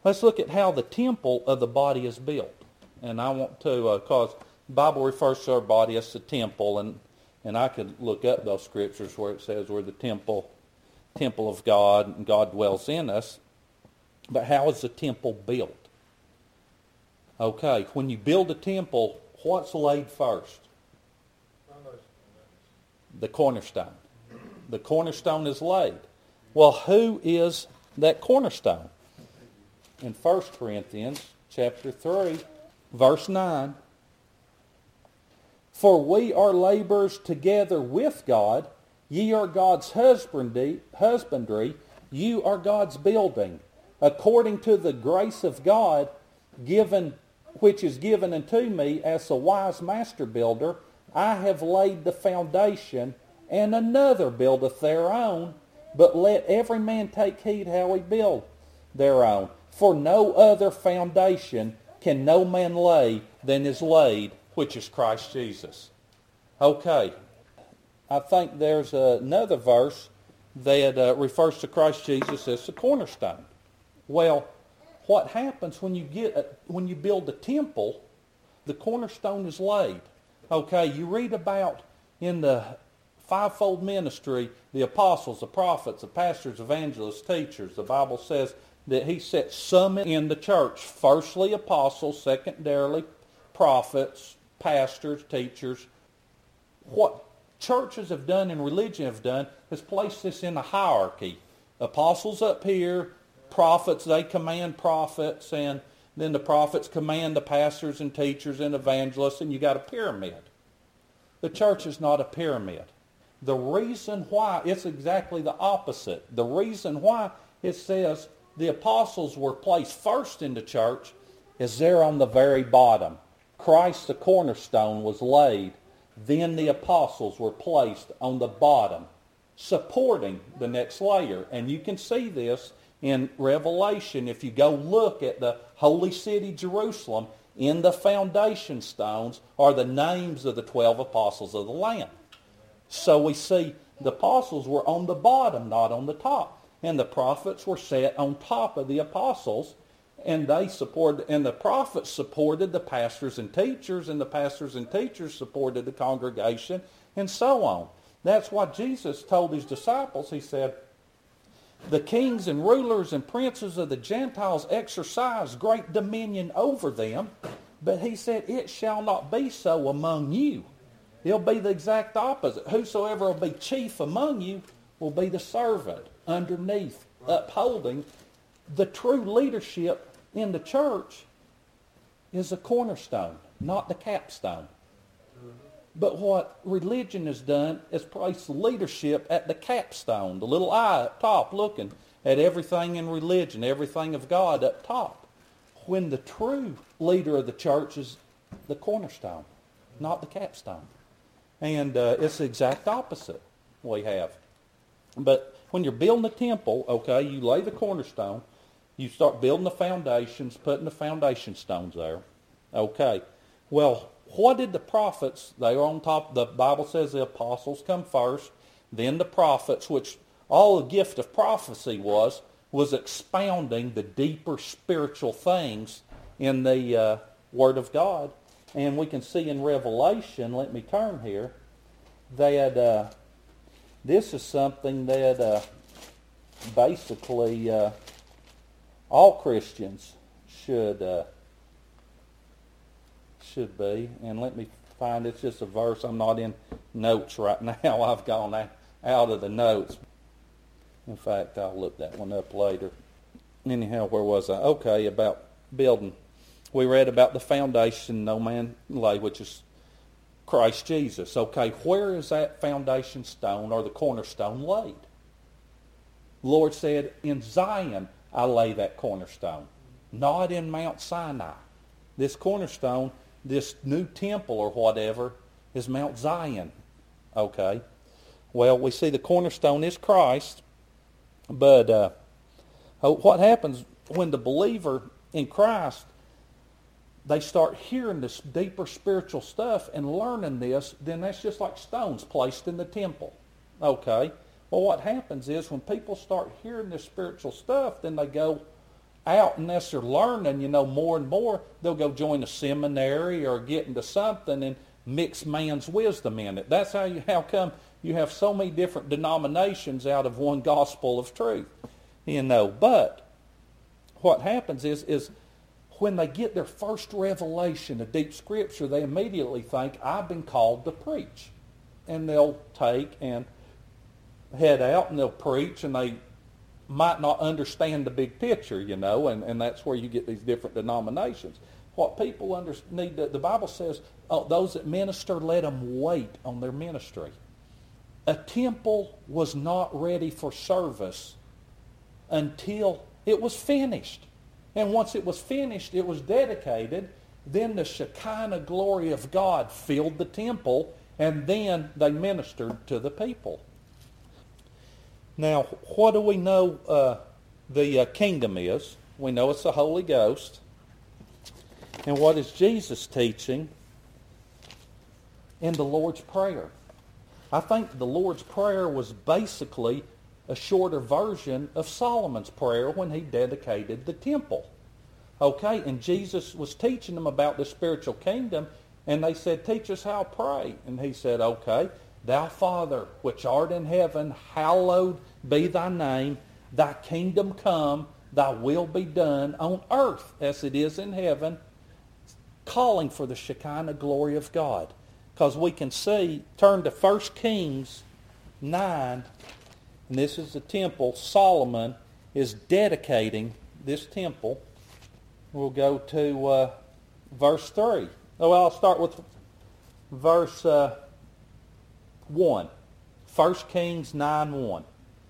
Let's look at how the temple of the body is built. And I want to, because the Bible refers to our body as the temple, and I could look up those scriptures where it says we're the temple of God, and God dwells in us. But how is the temple built? Okay, when you build a temple, what's laid first? The cornerstone. The cornerstone is laid. Well, who is that cornerstone? In 1 Corinthians chapter 3, verse 9, for we are laborers together with God. Ye are God's husbandry. You are God's building. According to the grace of God, which is given unto me as a wise master builder, I have laid the foundation, and another buildeth thereon. But let every man take heed how he build thereon. For no other foundation can no man lay than is laid, which is Christ Jesus. Okay, I think there's another verse that refers to Christ Jesus as the cornerstone. Well, what happens when you build a temple? The cornerstone is laid. Okay, you read about in the fivefold ministry, the apostles, the prophets, the pastors, evangelists, teachers. The Bible says that he set some in the church. Firstly, apostles. Secondarily, prophets, pastors, teachers. What churches have done and religion have done is place this in a hierarchy. Apostles up here, prophets, they command prophets, and then the prophets command the pastors and teachers and evangelists, and you got a pyramid. The church is not a pyramid. The reason why, it's exactly the opposite. The reason why it says the apostles were placed first in the church is they're on the very bottom. Christ, the cornerstone, was laid. Then the apostles were placed on the bottom, supporting the next layer. And you can see this in Revelation. If you go look at the holy city Jerusalem, in the foundation stones are the names of the 12 apostles of the Lamb. So we see the apostles were on the bottom, not on the top. And the prophets were set on top of the apostles, and the prophets supported the pastors and teachers, and the pastors and teachers supported the congregation, and so on. That's why Jesus told his disciples, he said, the kings and rulers and princes of the Gentiles exercise great dominion over them, but he said, it shall not be so among you. It'll be the exact opposite. Whosoever will be chief among you will be the servant underneath, upholding. The true leadership in the church is the cornerstone, not the capstone. But what religion has done is place leadership at the capstone, the little eye up top looking at everything in religion, everything of God up top. When the true leader of the church is the cornerstone, not the capstone. And it's the exact opposite we have. But when you're building a temple, okay, you lay the cornerstone, you start building the foundations, putting the foundation stones there. Okay, well, what did the prophets, they were on top, the Bible says the apostles come first, then the prophets, which all the gift of prophecy was expounding the deeper spiritual things in the Word of God. And we can see in Revelation, let me turn here, that this is something that basically all Christians should be. And let me find, it's just a verse. I'm not in notes right now. I've gone out of the notes. In fact, I'll look that one up later. Anyhow, where was I? Okay, about building. We read about the foundation no man lay, which is Christ Jesus. Okay, where is that foundation stone or the cornerstone laid? The Lord said, in Zion I lay that cornerstone, not in Mount Sinai. This cornerstone, this new temple or whatever, is Mount Zion. Okay, well, we see the cornerstone is Christ, but what happens when the believer in Christ, they start hearing this deeper spiritual stuff and learning this, then that's just like stones placed in the temple. Okay? Well, what happens is when people start hearing this spiritual stuff, then they go out, and as they're learning, more and more, they'll go join a seminary or get into something and mix man's wisdom in it. That's how come you have so many different denominations out of one gospel of truth. But what happens is when they get their first revelation of deep Scripture, they immediately think, I've been called to preach. And they'll take and head out and they'll preach, and they might not understand the big picture, and that's where you get these different denominations. What people need, the Bible says, those that minister, let them wait on their ministry. A temple was not ready for service until it was finished. And once it was finished, it was dedicated, then the Shekinah glory of God filled the temple, and then they ministered to the people. Now, what do we know the kingdom is? We know it's the Holy Ghost. And what is Jesus teaching in the Lord's Prayer? I think the Lord's Prayer was basically a shorter version of Solomon's prayer when he dedicated the temple. Okay, and Jesus was teaching them about the spiritual kingdom, and they said, teach us how to pray. And he said, okay, Thou Father, which art in heaven, hallowed be thy name. Thy kingdom come, thy will be done on earth as it is in heaven, calling for the Shekinah glory of God. Because we can see, turn to 1 Kings 9, and this is the temple. Solomon is dedicating this temple. We'll go to verse 3. Well, I'll start with verse 1. 1 Kings 9:1.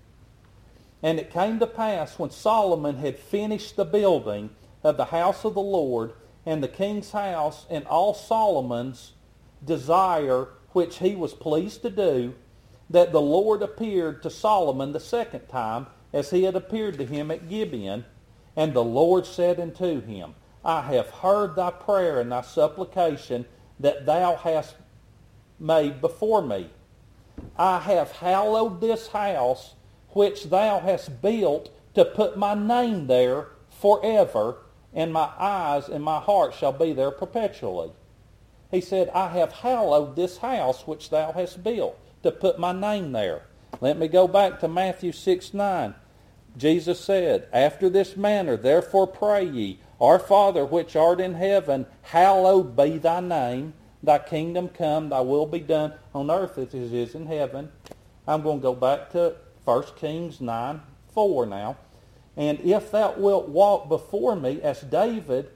And it came to pass when Solomon had finished the building of the house of the Lord and the king's house and all Solomon's desire which he was pleased to do, that the Lord appeared to Solomon the second time as he had appeared to him at Gibeon. And the Lord said unto him, I have heard thy prayer and thy supplication that thou hast made before me. I have hallowed this house which thou hast built to put my name there forever, and my eyes and my heart shall be there perpetually. He said, I have hallowed this house which thou hast built to put my name there. Let me go back to Matthew 6:9. Jesus said, after this manner, therefore pray ye, Our Father which art in heaven, hallowed be thy name. Thy kingdom come, thy will be done on earth as it is in heaven. I'm going to go back to 1 Kings 9:4 now. And if thou wilt walk before me as David,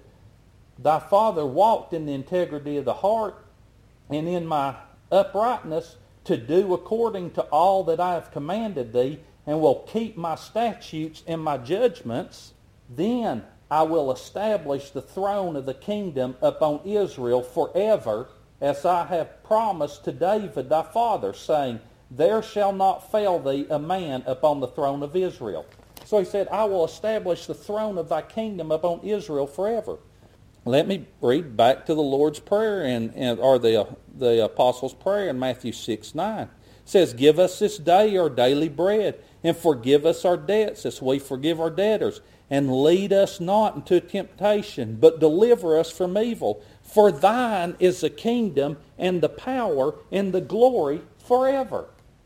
thy father walked in the integrity of the heart and in my uprightness, to do according to all that I have commanded thee, and will keep my statutes and my judgments, then I will establish the throne of the kingdom upon Israel forever, as I have promised to David thy father, saying, there shall not fail thee a man upon the throne of Israel. So he said, I will establish the throne of thy kingdom upon Israel forever. Let me read back to the Lord's Prayer, or the Apostles' Prayer in Matthew 6:9. It says, give us this day our daily bread, and forgive us our debts as we forgive our debtors. And lead us not into temptation, but deliver us from evil. For thine is the kingdom and the power and the glory forever.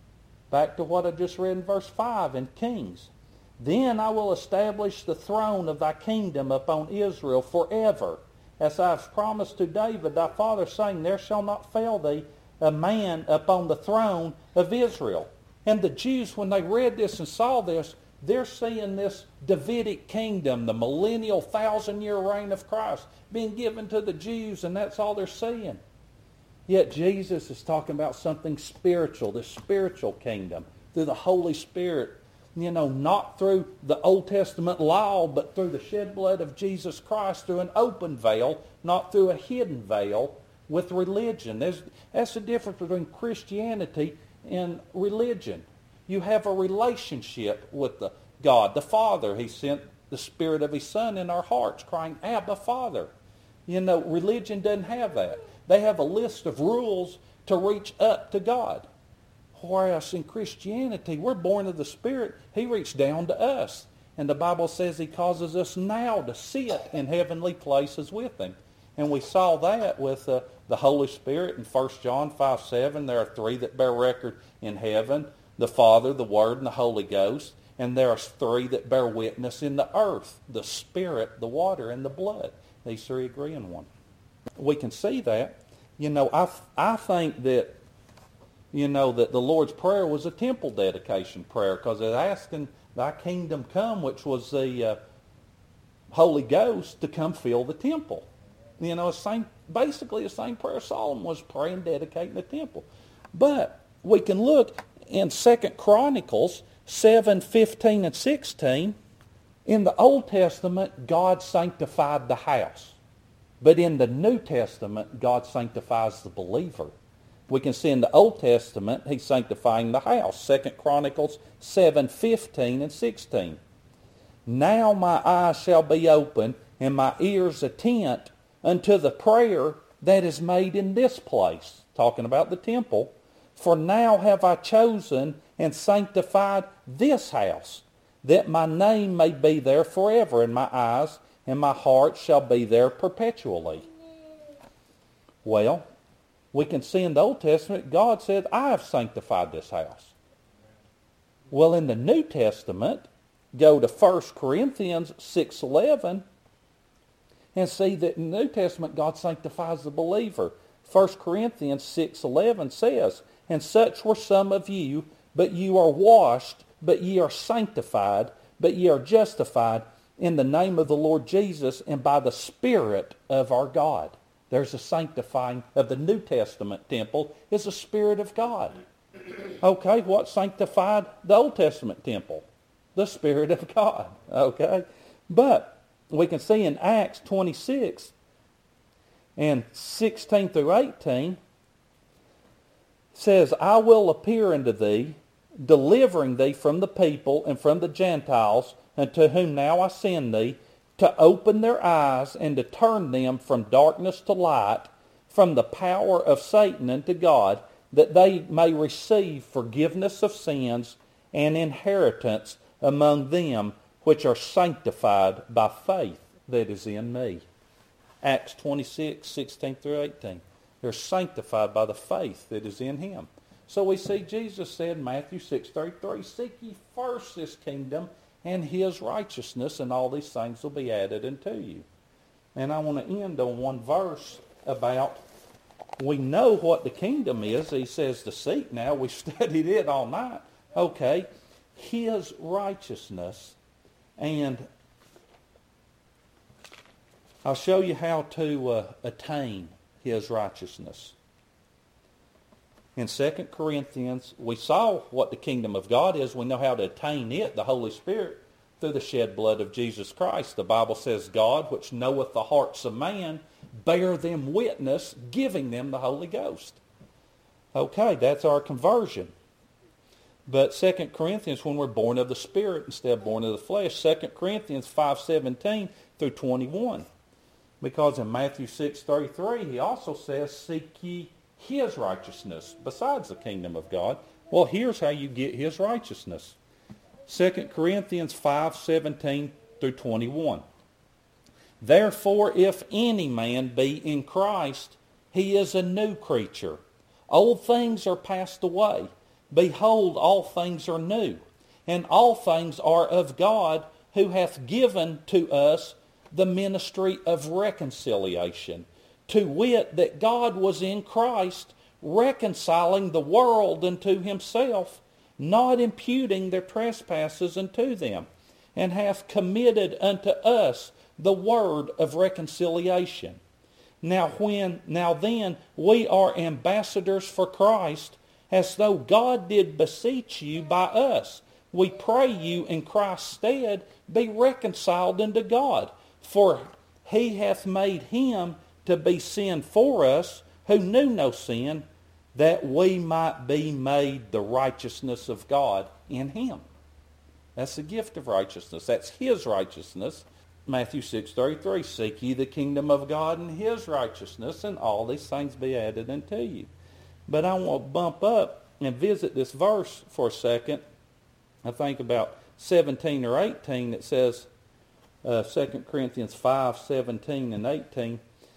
Back to what I just read in verse 5 in Kings. Then I will establish the throne of thy kingdom upon Israel forever, as I have promised to David thy father, saying, there shall not fail thee a man upon the throne of Israel. And the Jews, when they read this and saw this, they're seeing this Davidic kingdom, the millennial 1,000-year reign of Christ, being given to the Jews, and that's all they're seeing. Yet Jesus is talking about something spiritual, the spiritual kingdom, through the Holy Spirit. Not through the Old Testament law, but through the shed blood of Jesus Christ, through an open veil, not through a hidden veil with religion. That's the difference between Christianity and religion. You have a relationship with God, the Father. He sent the Spirit of His Son in our hearts, crying, Abba, Father. Religion doesn't have that. They have a list of rules to reach up to God. Whereas in Christianity, we're born of the Spirit. He reached down to us. And the Bible says he causes us now to sit in heavenly places with him. And we saw that with the Holy Spirit in 1 John 5:7. There are three that bear record in heaven, the Father, the Word, and the Holy Ghost. And there are three that bear witness in the earth, the Spirit, the water, and the blood. These three agree in one. We can see that. I think that, that the Lord's Prayer was a temple dedication prayer, because it's asking thy kingdom come, which was the Holy Ghost, to come fill the temple. Basically the same prayer Solomon was praying, dedicating the temple. But we can look in 2 Chronicles 7:15 and 16. In the Old Testament, God sanctified the house. But in the New Testament, God sanctifies the believer. We can see in the Old Testament, he's sanctifying the house. 2 Chronicles 7:15 and 16. Now my eyes shall be open, and my ears attent unto the prayer that is made in this place. Talking about the temple. For now have I chosen and sanctified this house, that my name may be there forever, and my eyes and my heart shall be there perpetually. Well, we can see in the Old Testament, God said, I have sanctified this house. Well, in the New Testament, go to 1 Corinthians 6:11 and see that in the New Testament, God sanctifies the believer. 1 Corinthians 6:11 says, and such were some of you, but you are washed, but ye are sanctified, but ye are justified in the name of the Lord Jesus and by the Spirit of our God. There's a sanctifying of the New Testament temple is the Spirit of God. Okay, what sanctified the Old Testament temple? The Spirit of God. Okay, but we can see in Acts 26 and 16 through 18 says, I will appear unto thee, delivering thee from the people and from the Gentiles, unto whom now I send thee, to open their eyes and to turn them from darkness to light, from the power of Satan unto God, that they may receive forgiveness of sins and inheritance among them which are sanctified by faith that is in me. Acts 26, 16 through 18. They're sanctified by the faith that is in him. So we see Jesus said in Matthew 6:33, seek ye first this kingdom and his righteousness, and all these things will be added unto you. And I want to end on one verse about, we know what the kingdom is. He says to seek now. We studied it all night. Okay, his righteousness. And I'll show you how to attain his righteousness. In 2 Corinthians, we saw what the kingdom of God is. We know how to attain it, the Holy Spirit, through the shed blood of Jesus Christ. The Bible says, God, which knoweth the hearts of man, bear them witness, giving them the Holy Ghost. Okay, that's our conversion. But 2 Corinthians, when we're born of the Spirit instead of born of the flesh, 2 Corinthians 5:17 through 21. Because in Matthew 6:33, he also says, seek ye his righteousness besides the kingdom of God. Well, here's how you get his righteousness. 2 Corinthians 5:17 through 21. Therefore, if any man be in Christ, he is a new creature. Old things are passed away. Behold, all things are new. And all things are of God, who hath given to us the ministry of reconciliation. To wit, that God was in Christ, reconciling the world unto himself, not imputing their trespasses unto them, and hath committed unto us the word of reconciliation. Now then, we are ambassadors for Christ, as though God did beseech you by us. We pray you in Christ's stead, be reconciled unto God. For he hath made him to be sin for us, who knew no sin, that we might be made the righteousness of God in him. That's the gift of righteousness. That's his righteousness. Matthew 6:33, seek ye the kingdom of God and his righteousness, and all these things be added unto you. But I want to bump up and visit this verse for a second. I think about 17 or 18, it says, 2 Corinthians 5, 17 and 18,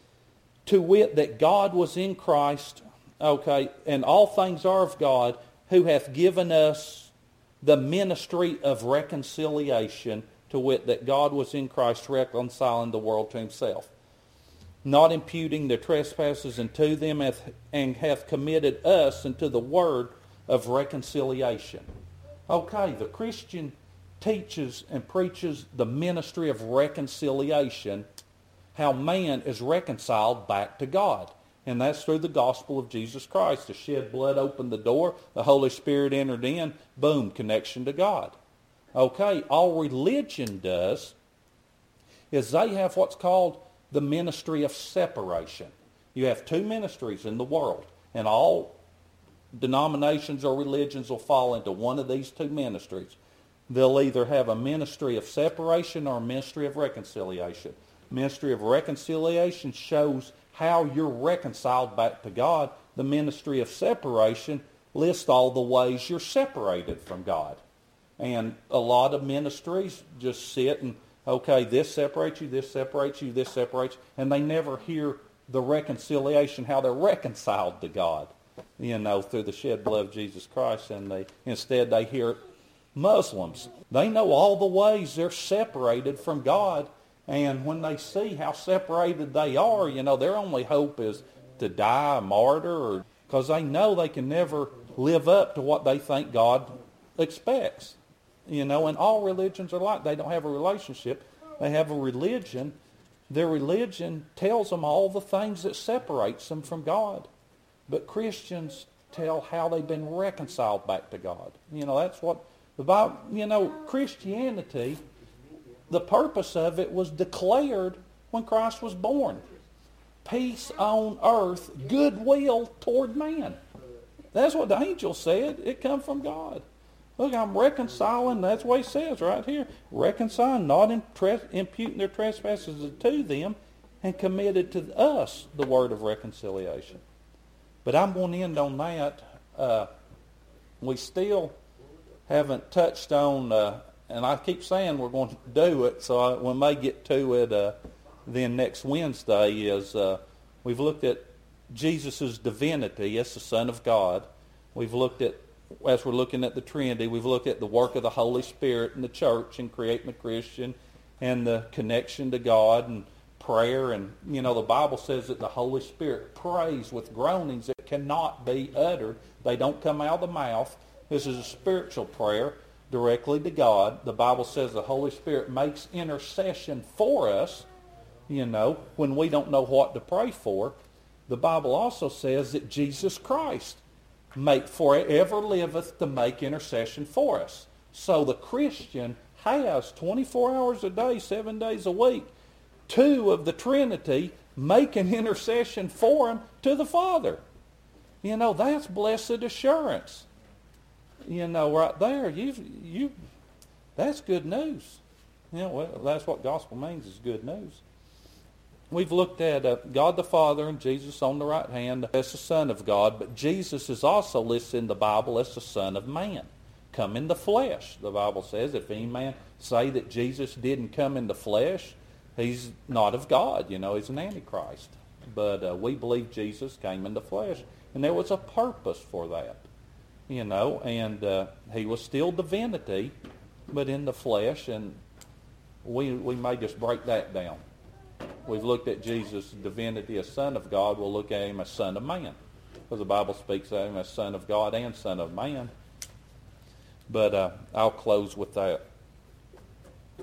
to wit, that God was in Christ, okay, and all things are of God, who hath given us the ministry of reconciliation, to wit, that God was in Christ reconciling the world to himself, not imputing their trespasses unto them, and hath committed us into the word of reconciliation. Okay, the Christian teaches and preaches the ministry of reconciliation, how man is reconciled back to God. And that's through the gospel of Jesus Christ. The shed blood opened the door, the Holy Spirit entered in, boom, connection to God. Okay, all religion does is they have what's called the ministry of separation. You have two ministries in the world, and all denominations or religions will fall into one of these two ministries. They'll either have a ministry of separation or a ministry of reconciliation. Ministry of reconciliation shows how you're reconciled back to God. The ministry of separation lists all the ways you're separated from God. And a lot of ministries just sit and, okay, this separates you, this separates you, this separates you, and they never hear the reconciliation, how they're reconciled to God, through the shed blood of Jesus Christ. And instead they hear Muslims. They know all the ways they're separated from God. And when they see how separated they are, their only hope is to die a martyr, because they know they can never live up to what they think God expects. And all religions are like, they don't have a relationship. They have a religion. Their religion tells them all the things that separates them from God. But Christians tell how they've been reconciled back to God. That's what the Bible, Christianity, the purpose of it was declared when Christ was born. Peace on earth, goodwill toward man. That's what the angel said. It come from God. Look, I'm reconciling. That's what he says right here. Reconciling, not imputing their trespasses to them, and committed to us the word of reconciliation. But I'm going to end on that. We still haven't touched on, and I keep saying we're going to do it, so we may get to it then next Wednesday, is we've looked at Jesus' divinity as the Son of God. We've looked at, as we're looking at the Trinity, we've looked at the work of the Holy Spirit in the church and creating the Christian and the connection to God and prayer. And, the Bible says that the Holy Spirit prays with groanings that cannot be uttered. They don't come out of the mouth. This is a spiritual prayer directly to God. The Bible says the Holy Spirit makes intercession for us, when we don't know what to pray for. The Bible also says that Jesus Christ forever liveth to make intercession for us. So the Christian has 24 hours a day, 7 days a week, two of the Trinity making intercession for him to the Father. That's blessed assurance. Right there, that's good news. That's what gospel means, is good news. We've looked at God the Father and Jesus on the right hand as the Son of God, but Jesus is also listed in the Bible as the Son of Man, come in the flesh. The Bible says if any man say that Jesus didn't come in the flesh, he's not of God. He's an antichrist. But we believe Jesus came in the flesh, and there was a purpose for that. And he was still divinity, but in the flesh, and we may just break that down. We've looked at Jesus' divinity as Son of God. We'll look at him as Son of Man, because the Bible speaks of him as Son of God and Son of Man. But I'll close with that.